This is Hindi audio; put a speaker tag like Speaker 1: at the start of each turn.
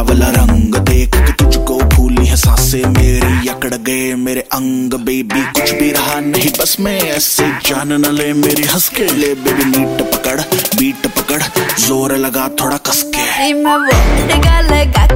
Speaker 1: वाला रंग देख के तुझको फूली है सांसें मेरी, अकड़ गए मेरे अंग बेबी, कुछ भी रहा नहीं बस में ऐसे, जान न ले मेरी हंस के। ले बेबी नीट पकड़ बीट पकड़, जोर लगा थोड़ा कस के।
Speaker 2: मैं वो लगा